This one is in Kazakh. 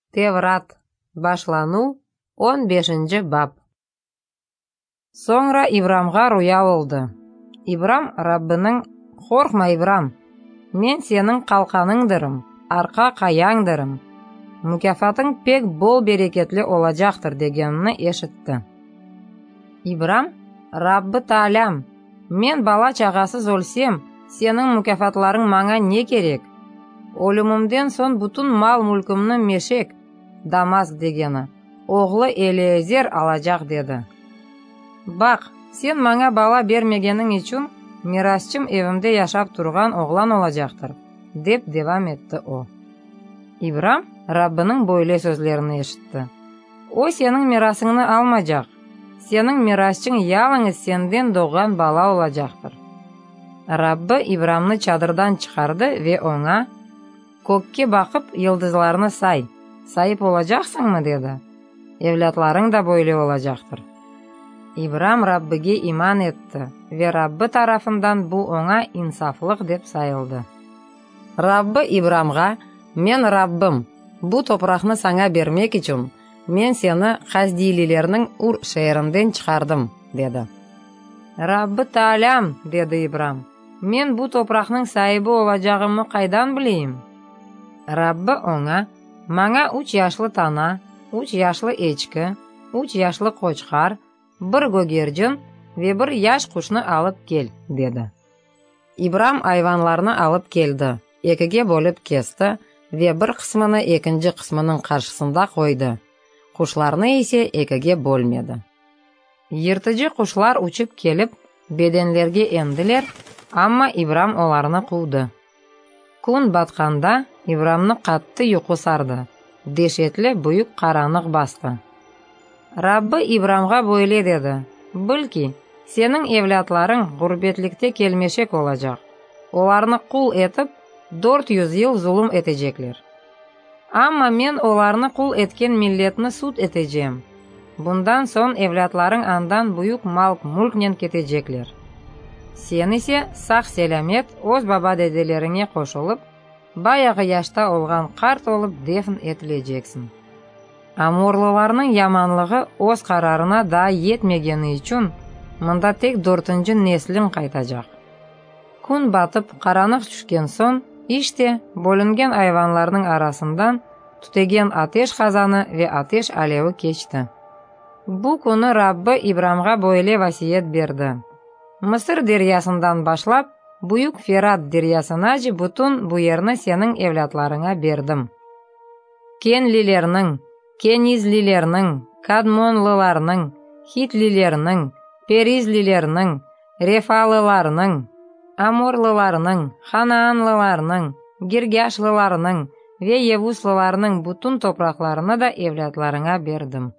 Теврат. Башлану 15 бап. Соңра Ибрамға руя oldu. Ибрам Раббының: «Қорқма, Ибрам, мен сенің қалқаныңдырым, арқа қаяңдырым. Мүкәфатың пек бол берекетлі олажақтыр» дегенini ешітті. Ибрам: «Раббы Таалям, мен бала чағасыз өлсем, сенің мүкәфатларың маңа не керек? Өлімімден сон бүтін мал мүлкімні мешек, Дамаск дегені, оғлы Элиезер алажақ» деді. «Бақ, сен маңа бала бермегенің үшін мирасчым evimde yaşап тұрған оғлан олажақтыр» деп девам етті о. Ибрам Раббының бойлы сөзлерін ешітті. «О сенің мирасыңны алмажақ. Сенің мирасчың ялыңыз сенден doğan бала олажақтыр». Раббы Ибрамны чадырдан шығарды ве оңа: «Көкке бақып, йылдызларны сай. Сайып олажақсыңмы?» деді. «Evlatlарың да бойлы олажақтыр». Ибрам Раббыге иман етті ве Раббы тарафından bu оңа инсафлық деп сайылды. Раббы Ибрамға: «Мен Раббым, bu топрақны саңа бермек үшін мен сені Хаздилилердің Ур шерінден шығардым» деді. «Раббы Таалям» деді Ибрам, «мен bu топрақның сайыбы олажағымы қайдан білейім?» Раббы оңа: «Маңа 3 яшлы тана, 3 яшлы ечкі, 3 яшлы қочқар, 1 гөгерджін ве 1 яш құшны алып кел» деді. Ибрам айванларны алып келді, екіге бөліп кесті ве 1 қысмыны екінші қысмының қаршысында қойды. Құшларны есе екіге бөлмеді. Ертіжі құшлар ұшып келіп, беденлерге енділер, амма Ибрам оларны қуды. Күн батқанда Ибрамны қатты ұйқы сарды, дешетлі бұйық қаранық басты. Раббы Ибрамға бойлы деді: «Біл ки, сенің evlatlарың ғұрбетлікте келмешек олажақ. Оларны құл етіп, 400 yıl зұлым етежеклер. Амма мен оларны құл еткен миллетні суд етежем. Бұндан сон evlatlарың андан бұйық мал мүлкнен кетежеклер. Сен ise сақ-селамет өз баба деделеріңе қошылып, баяғы яшта олған қарт олып дефн етілежексін. Аморлыларның яманлығы өз қарарына да етмегені үшін мұнда тек 4-ші неслін қайтажақ». Күн батып қаранық түшкен сон, іште бөлінген айванлардың арасындан түтеген атеш қазаны ве атеш алеуі кешті. Бұл күні Раббы Ибрамға бойлы васиет берді: «Мысыр дерясынан башлап, Бұйық Ферат дерясына жи бүтін бұ ерні сенің evlatlарыңа бердім. Кенлилерінің, Кенизлилерінің, Кадмонлыларының, Хитлилерінің, Перизлилерінің, Рефалыларының, Аморлыларының, Ханаанлыларының, Гиргашлыларының ве Евуслыларының бүтін топрақларını да evlatlарыңа бердім».